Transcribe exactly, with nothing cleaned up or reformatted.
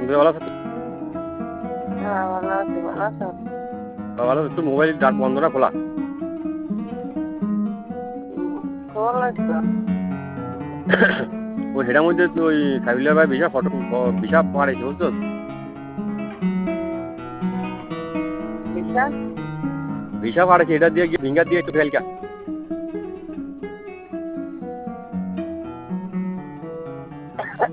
ভালো আছো? হ্যাঁ, ভালো আছি। ভালো আছো? ভালো আছো? একটু মোবাইল ডাক বন্ধ না খোলা? উম, খোলাই তো। ওই সেটার মধ্যে তো ওই সাইবুল্লাহ ভাই ভিসা ফটো ভিসা পাঠাইছে বুঝছো? বিশা? ভিসা পাঠাইছে, এটা দিয়ে গিয়ে ফিঙ্গার দিয়ে একটু ফেলকা।